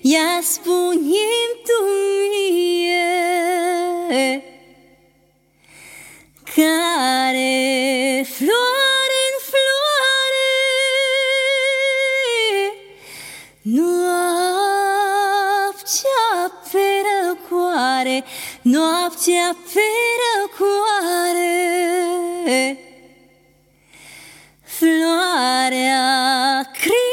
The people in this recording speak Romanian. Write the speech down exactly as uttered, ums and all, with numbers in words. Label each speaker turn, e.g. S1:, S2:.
S1: Ia spune-mi tu mie, care floare în floare noaptea pe răcoare, noaptea pe răcoare, floarea crie